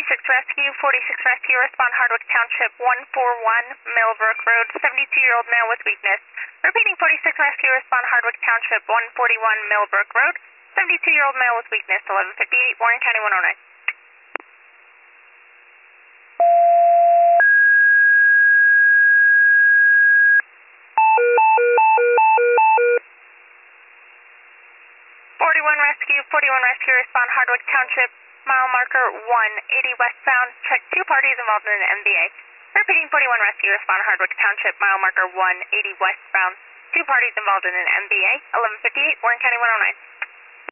Rescue, 46 Rescue, respond Hardwick Township, 141 Millbrook Road, 72-year-old male with weakness. Repeating, 46 Rescue, respond Hardwick Township, 141 Millbrook Road, 72-year-old male with weakness, 1158, Warren County 109. 41 Rescue, respond Hardwick Township, mile marker 180 westbound. Check 2 parties involved in an MVA. Repeating, 41 Rescue, respond Hardwick Township, mile marker 180 westbound. 2 parties involved in an MVA. 1158, Warren County 109.